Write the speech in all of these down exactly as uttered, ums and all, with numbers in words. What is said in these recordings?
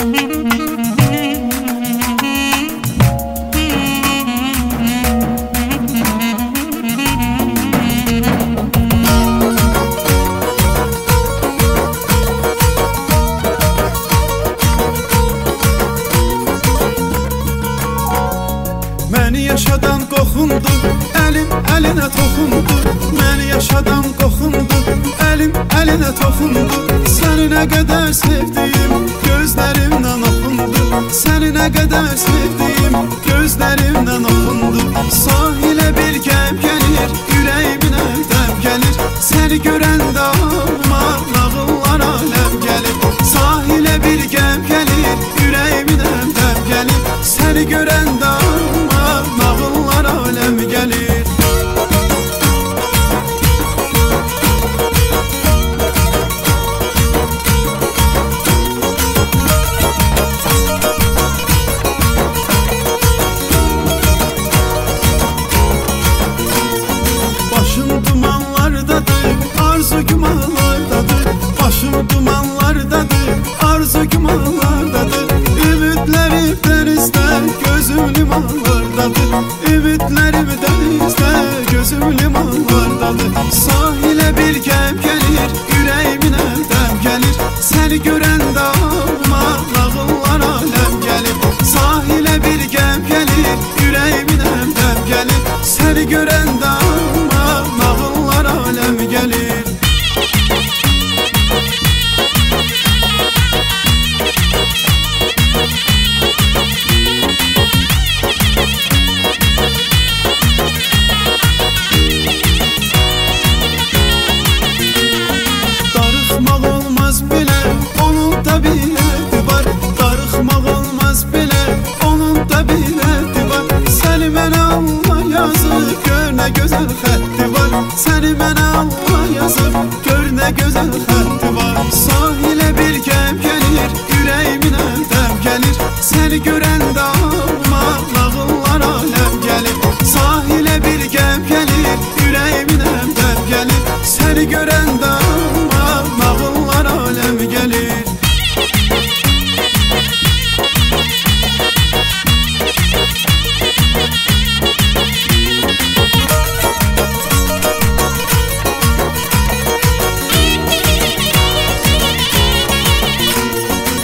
Məni yaşadan qoxundu, əlim əlinə toxundu. Məni yaşadan qoxundu, əlim əlinə toxundu. Səni nə qədər sevdiyim, gözlərimdən oxundu. Səni nə qədər sevdiyim, gözlərimdən oxundu. Sahilə bir qəm gəlir, ürəyiminə dəm gəlir. Səni görəndə ağlıma nağıllar aləm gəlir. Sahilə bir qəm gəlir, ürəyiminə dəm gəlir. Səni görəndə ağlıma nağıllar aləm gəlir. Başım dumanlardadır, arzu gümanlardadır. Başım dumanlardadır, arzu gümanlardadır. Ümidlərim dənizdə, gözüm limanlardadır. Ümidlərim dənizdə, gözüm limanlardadır. Sahilə bir qəm gəlir, ürəyiminə dəm gəlir. Səni görəndə ağlıma nağıllar aləm gəlir. Sahilə bir qəm gəlir, ürəyiminə dəm gəlir. Səni görəndə ağlıma nağıllar aləm gəlir. Darıxmaq olmaz belə, onun təbiəti var. Darıxmaq olmaz belə, onun təbiəti var. Səni mənə Allah yazıb, gör nə gözəl xətti var. Səni mənə Allah yazıb, gör nə gözəl xətti var. Sahilə bir qəm gəlir, ürəyiminə dəm gəlir. Səni görəndə ağlıma nağıllar aləm gəlir. Sahilə bir qəm gəlir, ürəyiminə dəm gəlir. Səni görəndə ağlıma nağıllar aləm gəlir.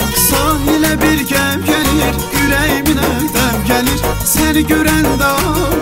Sahilə bir qəm gəlir, ürəyiminə dəm gəlir. Səni görəndə